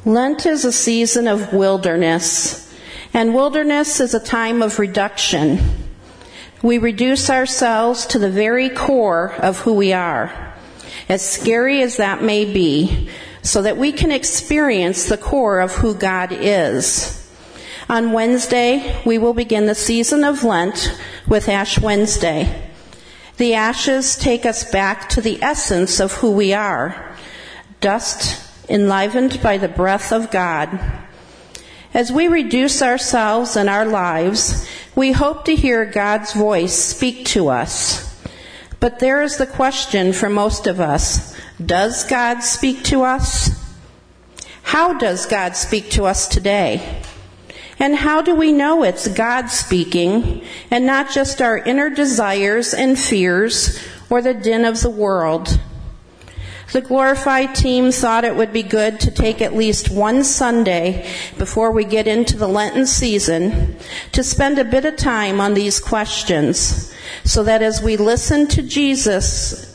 Lent is a season of wilderness, and wilderness is a time of reduction. We reduce ourselves to the very core of who we are, as scary as that may be, so that we can experience the core of who God is. On Wednesday, we will begin the season of Lent with Ash Wednesday. The ashes take us back to the essence of who we are, dust enlivened by the breath of God. As we reduce ourselves and our lives, we hope to hear God's voice speak to us. But there is the question for most of us: does God speak to us? How does God speak to us today? And how do we know it's God speaking and not just our inner desires and fears or the din of the world? The Glorified team thought it would be good to take at least one Sunday before we get into the Lenten season to spend a bit of time on these questions, so that as we listen to Jesus'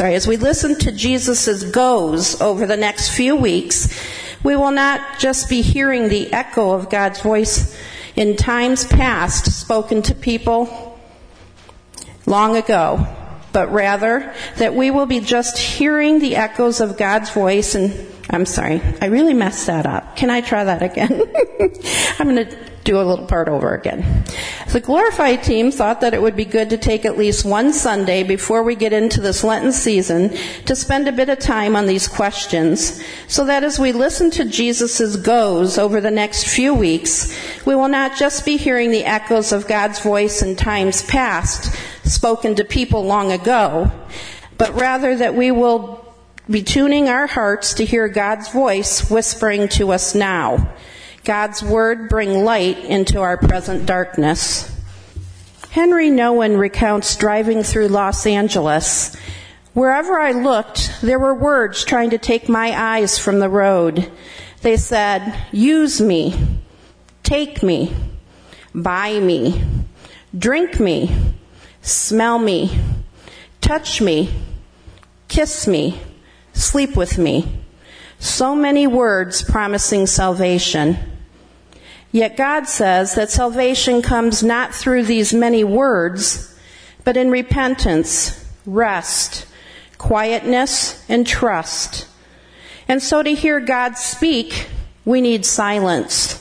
goes over the next few weeks, we will not just be hearing the echo of God's voice in times past spoken to people long ago, but rather that we will be just hearing the echoes of God's voice. And I'm sorry, I really messed that up. Can I try that again? I'm going to do a little part over again. The Glorified team thought that it would be good to take at least one Sunday before we get into this Lenten season to spend a bit of time on these questions, so that as we listen to Jesus' goes over the next few weeks, we will not just be hearing the echoes of God's voice in times past, spoken to people long ago, but rather that we will be tuning our hearts to hear God's voice whispering to us now. God's word bring light into our present darkness. Henry Nouwen recounts driving through Los Angeles. Wherever I looked, there were words trying to take my eyes from the road. They said, "Use me, take me, buy me, drink me, smell me, touch me, kiss me, sleep with me." So many words promising salvation. Yet God says that salvation comes not through these many words, but in repentance, rest, quietness, and trust. And so to hear God speak, we need silence.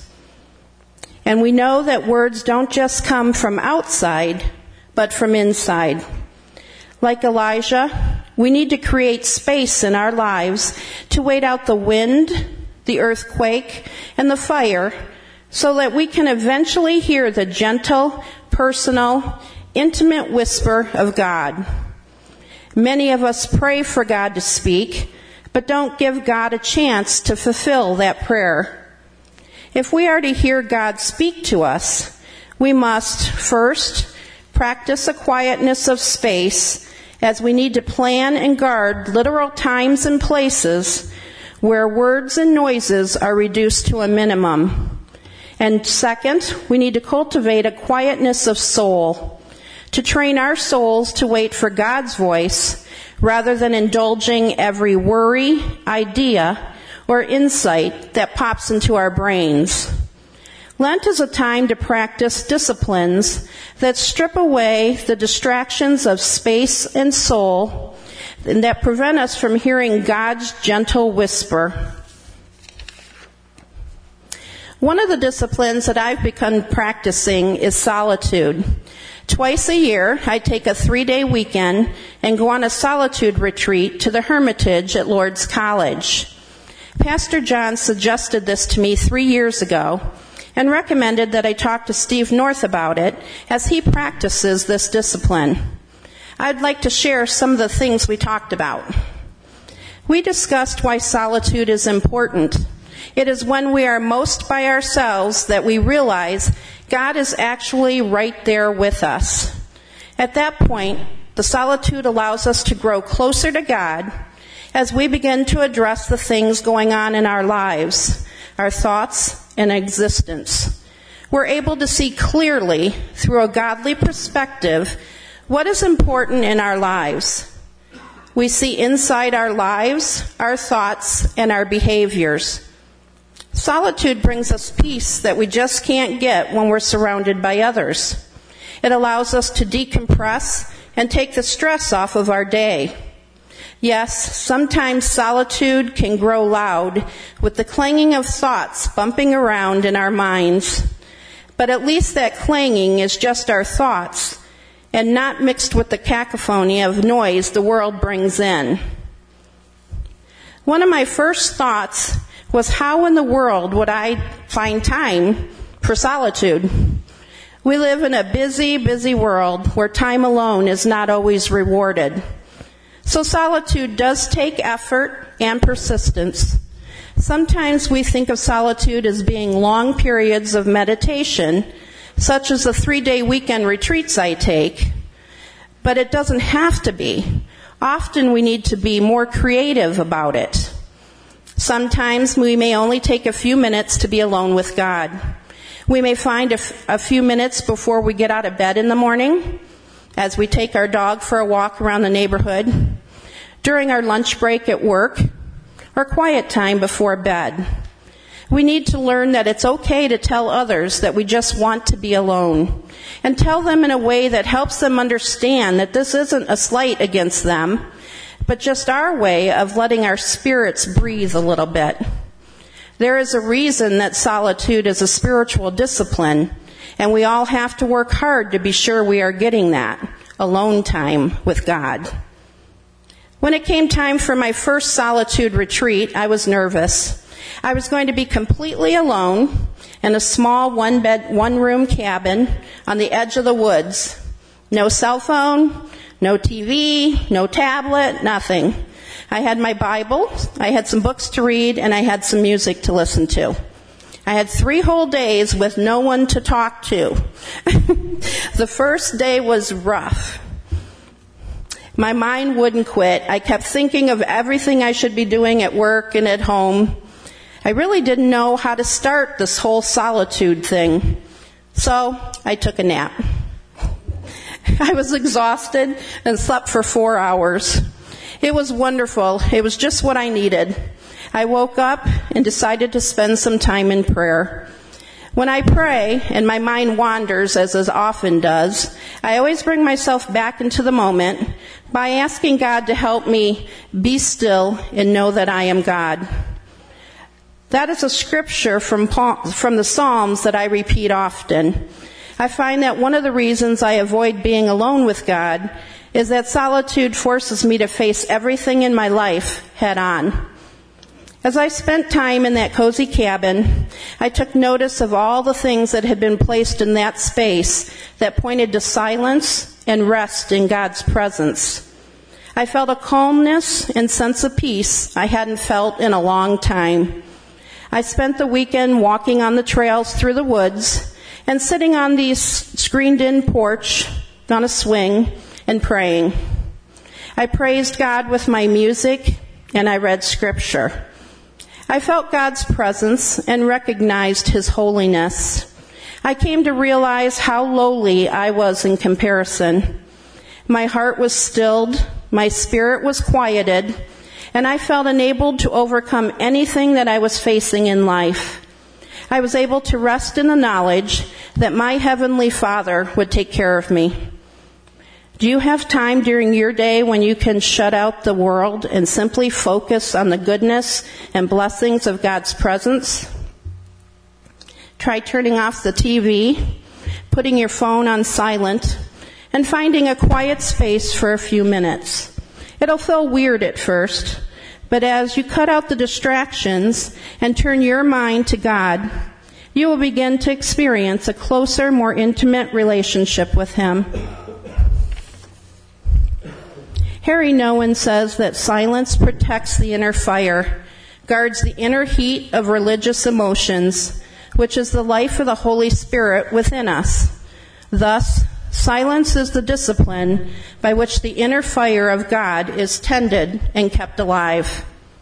And we know that words don't just come from outside, but from inside. Like Elijah, we need to create space in our lives to wait out the wind, the earthquake, and the fire, so that we can eventually hear the gentle, personal, intimate whisper of God. Many of us pray for God to speak, but don't give God a chance to fulfill that prayer. If we are to hear God speak to us, we must first practice a quietness of space, as we need to plan and guard literal times and places where words and noises are reduced to a minimum. And second, we need to cultivate a quietness of soul, to train our souls to wait for God's voice rather than indulging every worry, idea, or insight that pops into our brains. Lent is a time to practice disciplines that strip away the distractions of space and soul and that prevent us from hearing God's gentle whisper. One of the disciplines that I've begun practicing is solitude. Twice a year, I take a 3-day weekend and go on a solitude retreat to the Hermitage at Lourdes College. Pastor John suggested this to me 3 years ago and recommended that I talk to Steve North about it, as he practices this discipline. I'd like to share some of the things we talked about. We discussed why solitude is important. It is when we are most by ourselves that we realize God is actually right there with us. At that point, the solitude allows us to grow closer to God as we begin to address the things going on in our lives, our thoughts, and existence. We're able to see clearly, through a godly perspective, what is important in our lives. We see inside our lives, our thoughts, and our behaviors. Solitude brings us peace that we just can't get when we're surrounded by others. It allows us to decompress and take the stress off of our day. Yes, sometimes solitude can grow loud with the clanging of thoughts bumping around in our minds. But at least that clanging is just our thoughts and not mixed with the cacophony of noise the world brings in. One of my first thoughts was, how in the world would I find time for solitude? We live in a busy, busy world where time alone is not always rewarded. So solitude does take effort and persistence. Sometimes we think of solitude as being long periods of meditation, such as the 3-day weekend retreats I take. But it doesn't have to be. Often we need to be more creative about it. Sometimes we may only take a few minutes to be alone with God. We may find a few minutes before we get out of bed in the morning, as we take our dog for a walk around the neighborhood, during our lunch break at work, or quiet time before bed. We need to learn that it's okay to tell others that we just want to be alone, and tell them in a way that helps them understand that this isn't a slight against them, but just our way of letting our spirits breathe a little bit. There is a reason that solitude is a spiritual discipline, and we all have to work hard to be sure we are getting that alone time with God. When it came time for my first solitude retreat, I was nervous. I was going to be completely alone in a small one-room cabin on the edge of the woods. No cell phone, no TV, no tablet, nothing. I had my Bible, I had some books to read, and I had some music to listen to. I had 3 whole days with no one to talk to. The first day was rough. My mind wouldn't quit. I kept thinking of everything I should be doing at work and at home. I really didn't know how to start this whole solitude thing. So I took a nap. I was exhausted and slept for 4 hours. It was wonderful. It was just what I needed. I woke up and decided to spend some time in prayer. When I pray, and my mind wanders, as it often does, I always bring myself back into the moment by asking God to help me be still and know that I am God. That is a scripture from the Psalms that I repeat often. I find that one of the reasons I avoid being alone with God is that solitude forces me to face everything in my life head on. As I spent time in that cozy cabin, I took notice of all the things that had been placed in that space that pointed to silence and rest in God's presence. I felt a calmness and sense of peace I hadn't felt in a long time. I spent the weekend walking on the trails through the woods and sitting on the screened-in porch on a swing and praying. I praised God with my music, and I read scripture. I felt God's presence and recognized His holiness. I came to realize how lowly I was in comparison. My heart was stilled, my spirit was quieted, and I felt enabled to overcome anything that I was facing in life. I was able to rest in the knowledge that my Heavenly Father would take care of me. Do you have time during your day when you can shut out the world and simply focus on the goodness and blessings of God's presence? Try turning off the TV, putting your phone on silent, and finding a quiet space for a few minutes. It'll feel weird at first, but as you cut out the distractions and turn your mind to God, you will begin to experience a closer, more intimate relationship with Him. Harry Nouwen says that silence protects the inner fire, guards the inner heat of religious emotions, which is the life of the Holy Spirit within us. Thus, silence is the discipline by which the inner fire of God is tended and kept alive.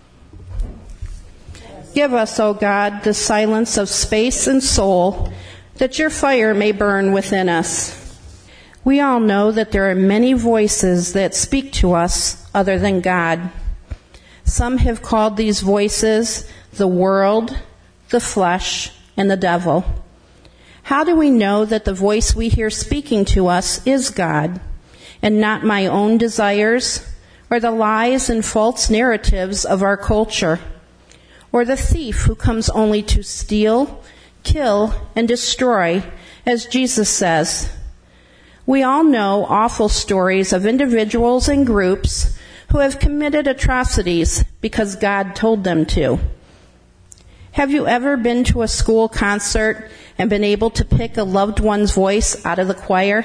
Give us, O God, the silence of space and soul, that your fire may burn within us. We all know that there are many voices that speak to us other than God. Some have called these voices the world, the flesh, and the devil. How do we know that the voice we hear speaking to us is God, and not my own desires, or the lies and false narratives of our culture, or the thief who comes only to steal, kill, and destroy, as Jesus says? We all know awful stories of individuals and groups who have committed atrocities because God told them to. Have you ever been to a school concert and been able to pick a loved one's voice out of the choir?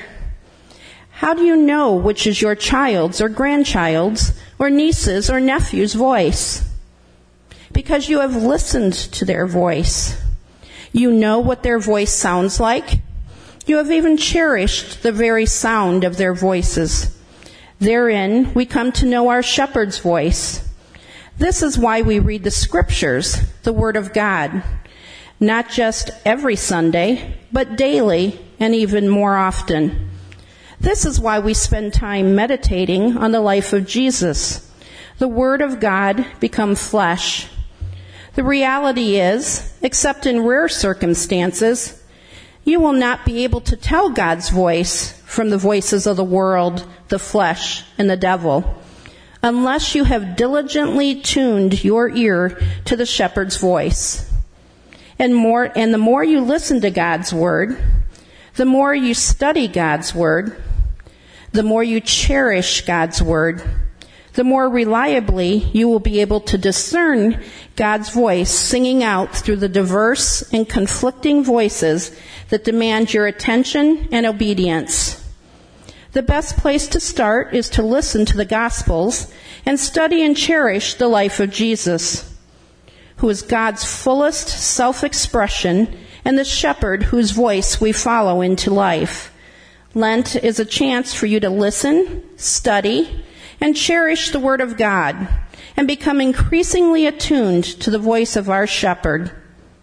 How do you know which is your child's or grandchild's or niece's or nephew's voice? Because you have listened to their voice. You know what their voice sounds like. You have even cherished the very sound of their voices. Therein, we come to know our shepherd's voice. This is why we read the scriptures, the Word of God, not just every Sunday, but daily and even more often. This is why we spend time meditating on the life of Jesus, the Word of God become flesh. The reality is, except in rare circumstances, you will not be able to tell God's voice from the voices of the world, the flesh, and the devil, unless you have diligently tuned your ear to the shepherd's voice. And the more you listen to God's word, the more you study God's word, the more you cherish God's word, the more reliably you will be able to discern God's voice singing out through the diverse and conflicting voices that demand your attention and obedience. The best place to start is to listen to the Gospels and study and cherish the life of Jesus, who is God's fullest self-expression and the shepherd whose voice we follow into life. Lent is a chance for you to listen, study, and cherish the Word of God and become increasingly attuned to the voice of our shepherd.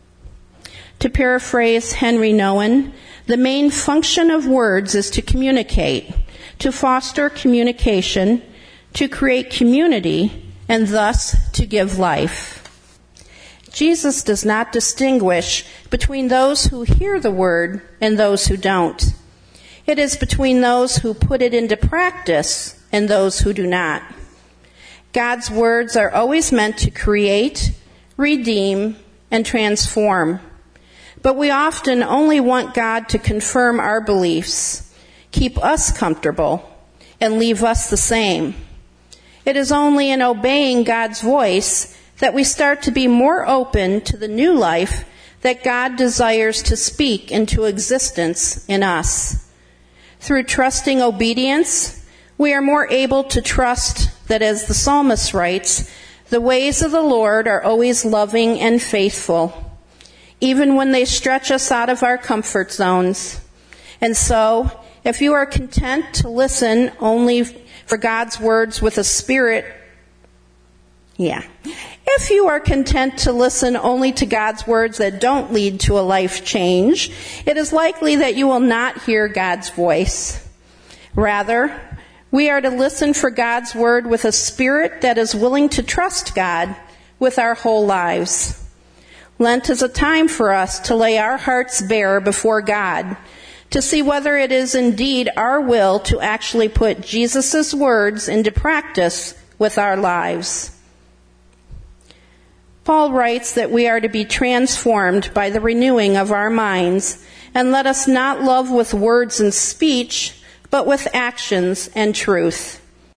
To paraphrase Henry Nouwen, the main function of words is to communicate, to foster communication, to create community, and thus to give life. Jesus does not distinguish between those who hear the word and those who don't. It is between those who put it into practice and those who do not. God's words are always meant to create, redeem, and transform. But we often only want God to confirm our beliefs, keep us comfortable, and leave us the same. It is only in obeying God's voice that we start to be more open to the new life that God desires to speak into existence in us. Through trusting obedience, we are more able to trust that, as the psalmist writes, the ways of the Lord are always loving and faithful, even when they stretch us out of our comfort zones. And so, if you are content to listen only for God's words with a spirit, if you are content to listen only to God's words that don't lead to a life change, it is likely that you will not hear God's voice. Rather, we are to listen for God's word with a spirit that is willing to trust God with our whole lives. Lent is a time for us to lay our hearts bare before God, to see whether it is indeed our will to actually put Jesus' words into practice with our lives. Paul writes that we are to be transformed by the renewing of our minds, and let us not love with words and speech, but with actions and truth.